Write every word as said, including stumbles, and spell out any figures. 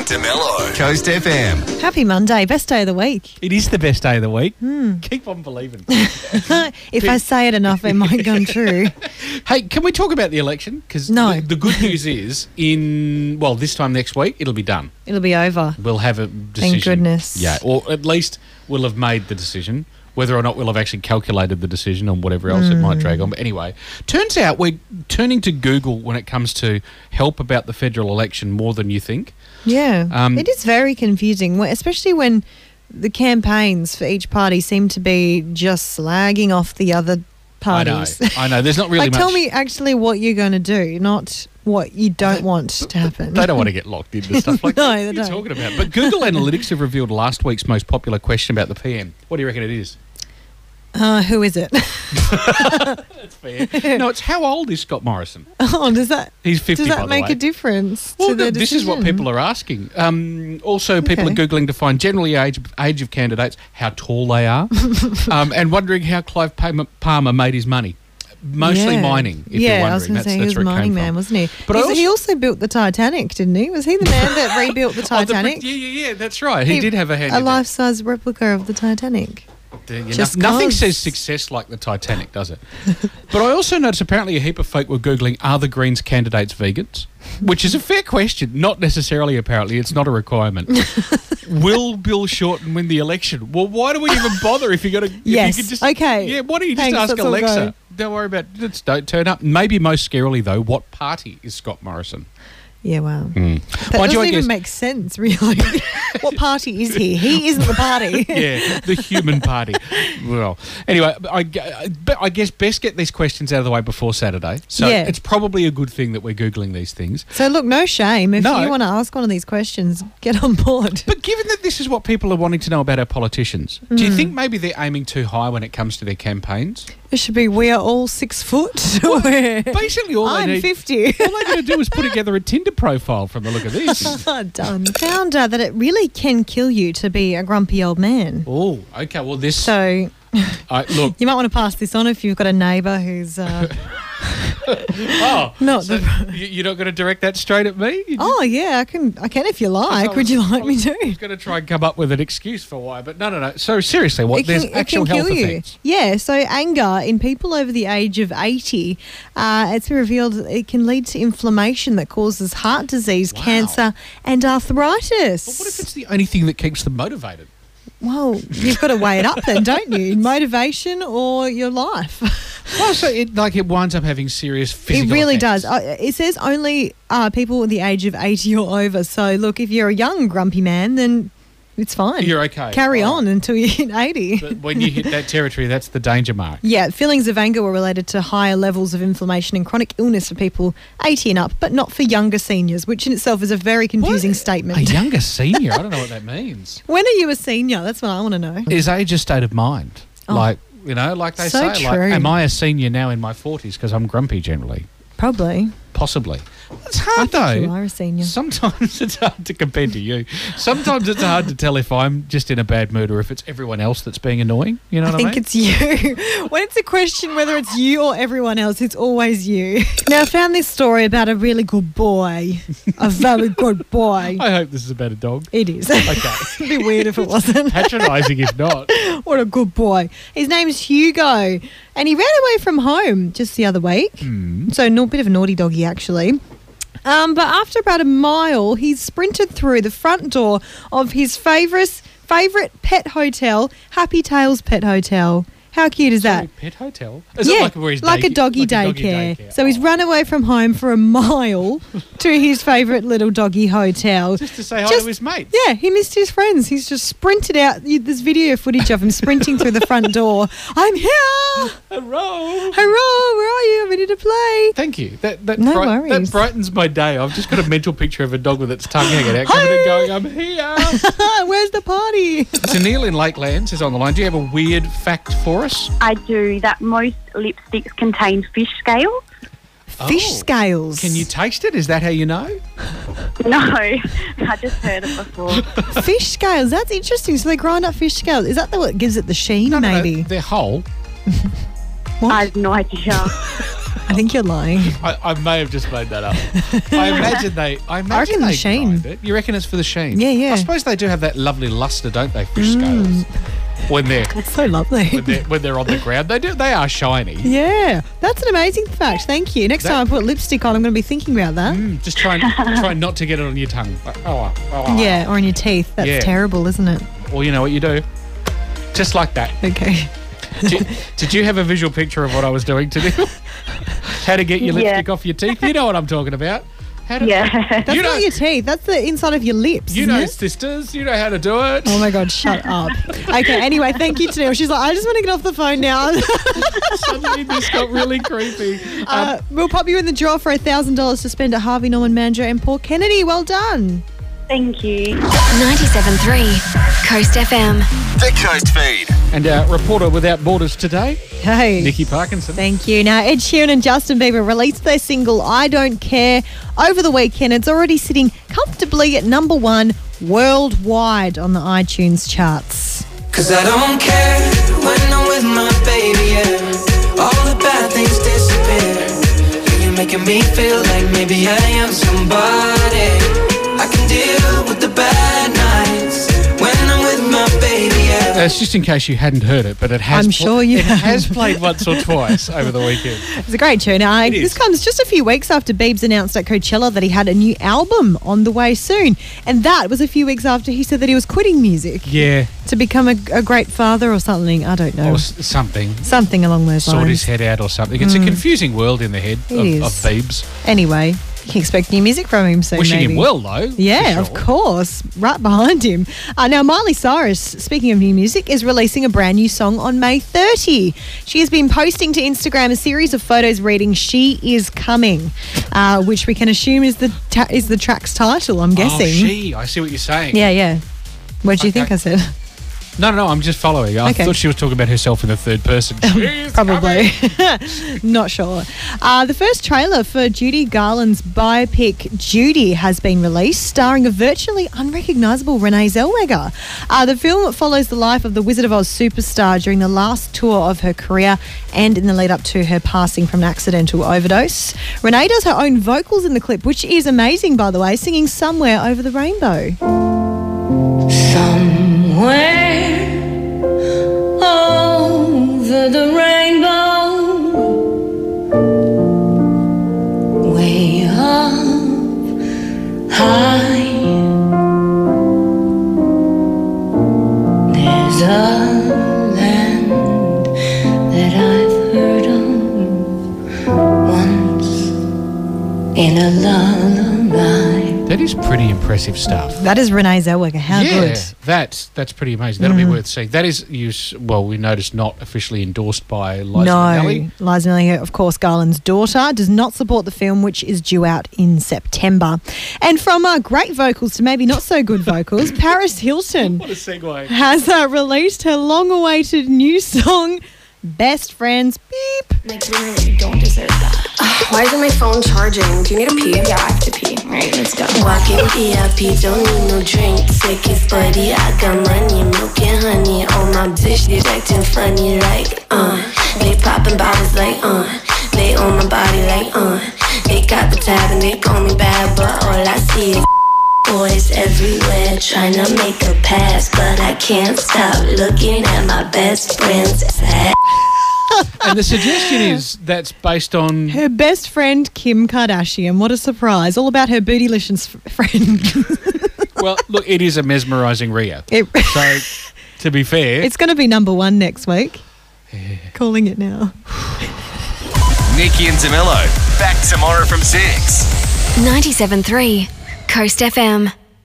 DeMello. Coast F M. Happy Monday, best day of the week. It is the best day of the week. Mm. Keep on believing. If I say it enough, it might come true. Hey, can we talk about the election? Because No. the, the good news is, in, well, this time next week, it'll be done. It'll be over. We'll have a decision. Thank goodness. Yeah, or at least we'll have made the decision. Whether or not we'll have actually calculated the decision and whatever else mm. it might drag on. But anyway, turns out we're turning to Google when it comes to help about the federal election more than you think. Yeah. Um, it is very confusing, especially when the campaigns for each party seem to be just slagging off the other parties. I know. I know. There's not really like, much. Tell me actually what you're going to do, not what you don't want to happen. They don't want to get locked into stuff like no, that. they What are don't. you talking about? But Google Analytics have revealed last week's most popular question about the P M. What do you reckon it is? Uh, who is it? That's fair. No, it's how old is Scott Morrison? Oh, does that He's fifty, does by that the make way. a difference Well, to their no, this is what decision? people are asking. Um, also, people Okay. are Googling to find generally age, age of candidates, how tall they are, um, and wondering how Clive Palmer, Palmer made his money. Mostly Yeah. mining, if yeah, you're wondering. I was going to that's, say he that's was a where it mining came man, from. wasn't he? But I He's- also- he also built the Titanic, didn't he? Was he the man that rebuilt the Oh, the Titanic? Brit- yeah, yeah, yeah, that's right. He, did have a hand A in that. life-size replica of the Titanic. Yeah, Just no- nothing 'cause. says success like the Titanic, does it? But I also noticed apparently a heap of folk were Googling, are the Greens candidates vegans? Which is a fair question. Not necessarily, apparently. It's not a requirement. Will Bill Shorten win the election? Well, why do we even bother if you're going to... Yes, you could just, okay. Yeah, why don't you just Thanks, ask let's all Alexa? go. Don't worry about it. Just don't turn up. Maybe most scarily, though, what party is Scott Morrison? Yeah, wow. Mm. That Mind doesn't you, I even guess- make sense, really. What party is he? He isn't the party. Yeah, the human party. Well, anyway, I, I, I guess best get these questions out of the way before Saturday. So Yeah. it's probably a good thing that we're Googling these things. So, look, no shame. If No. you want to ask one of these questions, get on board. But given that this is what people are wanting to know about our politicians, do Mm. you think maybe they're aiming too high when it comes to their campaigns? It should be, we are all six foot. We're- Basically, all I'm they need, fifty. all they got to do is put together a Tinder profile from the look of this. Done. Found uh, that it really can kill you to be a grumpy old man. Oh, okay. Well, this. So I look. you might want to pass this on if you've got a neighbour who's... Uh, Oh, Not so the- you- you're not going to direct that straight at me? You oh, yeah, I can I can if you I like. was- Would you like I me was- to? I was going to try and come up with an excuse for why, but no, no, no. So seriously, what? It can, There's it actual can health kill you. effects. Yeah, so anger in people over the age of eighty, uh, it's been revealed that it can lead to inflammation that causes heart disease, Wow. cancer, and arthritis. But what if it's the only thing that keeps them motivated? Well, you've got to weigh it up then, don't you? Motivation or your life. Well, so it like it winds up having serious physical It really effects. does. Uh, it says only uh, people at the age of eighty or over. So, look, if you're a young grumpy man, then it's fine. You're okay. Carry All on right. until you hit eighty. But when you hit that territory, that's the danger mark. Yeah, feelings of anger were related to higher levels of inflammation and chronic illness for people eighty and up, but not for younger seniors, which in itself is a very confusing What? statement. A younger senior? I don't know what that means. When are you a senior? That's what I want to know. Is age a state of mind? Oh. Like, you know, like they So say, like, true. am I a senior now in my forties because I'm grumpy generally? Probably. Possibly. It's I hard, think you though. are a senior. Sometimes it's hard to compare to you. Sometimes it's hard to tell if I'm just in a bad mood or if it's everyone else that's being annoying. You know I what think I mean? it's you. When it's a question whether it's you or everyone else, it's always you. Now, I found this story about a really good boy. A very good boy. I hope this is about a dog. It is. Okay. It'd be weird if it wasn't. Patronising if not. What a good boy. His name's Hugo, and he ran away from home just the other week. Mm. So, a bit of a naughty doggy, actually. Um, but after about a mile, he sprinted through the front door of his favourite favourite pet hotel, Happy Tales Pet Hotel. How cute is that? Sorry, pet hotel? Is yeah, it like where he's like a day- doggy like a doggy daycare. daycare? So he's Oh. run away from home for a mile to his favourite little doggy hotel. Just to say hi Just- to his mates. Yeah, he missed his friends. He's just sprinted out. You- There's video footage of him sprinting through the front door. I'm here! Hello. Hurrah! Where are you? I'm ready to play. Thank you. That that, No that worries. brightens my day. I've just got a mental picture of a dog with its tongue hanging out, coming and going, I'm here. Where's the party? So Neil in Lakelands is on the line. Do you have a weird fact for us? I do, that most lipsticks contain fish scales. Fish Oh. scales. Can you taste it? Is that how you know? No, I just heard it before. Fish scales. That's interesting. So they grind up fish scales. Is that the, what gives it the sheen? No, no, no, maybe. they're whole. What? I have no idea. I think you're lying. I, I may have just made that up. I imagine they. I imagine I reckon they the sheen. grind it. You reckon it's for the sheen? Yeah, yeah. I suppose they do have that lovely luster, don't they? Fish scales when they're That's so lovely. when they're when they're on the ground. They do. They are shiny. Yeah, that's an amazing fact. Thank you. Next That- time I put lipstick on, I'm going to be thinking about that. Mm, just try and try not to get it on your tongue. Oh, oh, oh. Yeah, or in your teeth. That's Yeah. terrible, isn't it? Or you know what you do? Just like that. Okay. Did, did you have a visual picture of what I was doing to them? How to get your Yeah. lipstick off your teeth? You know what I'm talking about. How to, Yeah. That's You know- not your teeth. That's the inside of your lips. You isn't know, it? sisters. You know how to do it. Oh my God, shut up. Okay, anyway, thank you, Tanil. She's like, I just want to get off the phone now. Suddenly this got really creepy. Um, uh, we'll pop you in the draw for one thousand dollars to spend at Harvey Norman Manager and Paul Kennedy. Well done. Thank you. ninety-seven point three Coast F M. The Coast Feed. and our reporter without borders today, Hey. Nikki Parkinson. Thank you. Now, Ed Sheeran and Justin Bieber released their single I Don't Care over the weekend. It's already sitting comfortably at number one worldwide on the iTunes charts. Cause I don't care when I'm with my baby, yeah. All the bad things disappear. You're making me feel like maybe I am somebody. I can deal with the bad nights when I'm with my baby, yeah. Uh, it's just in case you hadn't heard it, but it has I'm sure you it have. has played once or twice over the weekend. It's a great tune. Uh, It this is. comes just a few weeks after Biebs announced at Coachella that he had a new album on the way soon. And that was a few weeks after he said that he was quitting music Yeah, to become a, a great father or something. I don't know. or s- something. Something along those Sort his lines. head out or something. It's a confusing world in the head It of, is. of Biebs. Anyway, you can expect new music from him soon. Wishing maybe. him well, though. Yeah, for of sure. course. Right behind him. Uh, now, Miley Cyrus, speaking of new music, is releasing a brand new song on May thirtieth. She has been posting to Instagram a series of photos reading "She Is Coming," uh, which we can assume is the ta- is the track's title, I'm guessing. Oh, she. I see what you're saying. Yeah, yeah. What do you Okay. think I said? No, no, no, I'm just following. I Okay. thought she was talking about herself in the third person. She's Probably. coming. Not sure. Uh, the first trailer for Judy Garland's biopic Judy has been released, starring a virtually unrecognisable Renee Zellweger. Uh, the film follows the life of the Wizard of Oz superstar during the last tour of her career and in the lead up to her passing from an accidental overdose. Renee does her own vocals in the clip, which is amazing, by the way, singing Somewhere Over the Rainbow. Somewhere over the rainbow, way up high, there's a land that I've heard of once in a lullaby. That is pretty impressive stuff. That is Renee Zellweger. How yeah, good. that's that's pretty amazing. That'll be worth seeing. That is, you. s- well, we noticed not officially endorsed by Liza No, Minnelli. Liza Minnelli, of course, Garland's daughter, does not support the film, which is due out in September. And from uh, great vocals to maybe not so good vocals, Paris Hilton What a segue. has uh, released her long-awaited new song, Best Friends. Beep. Like, literally, you don't deserve that. Why isn't my phone charging? Do you need a pee? Yeah, I have to pee. All right, let's go. Walking V I P, don't need no drink. Take his buddy, I got money, milk and honey. On my bitch, they acting funny like, uh. They popping bottles like, uh. They on my body like, uh. They got the tab and they call me bad, but all I see is boys everywhere trying to make a pass. But I can't stop looking at my best friend's ass. And the suggestion is that's based on. Her best friend, Kim Kardashian. What a surprise. All about her bootylicious f- friend. Well, look, it is a mesmerising Rio. It- So, to be fair, it's going to be number one next week. Calling it now. Nikki and DeMello. Back tomorrow from six. ninety-seven point three Coast F M.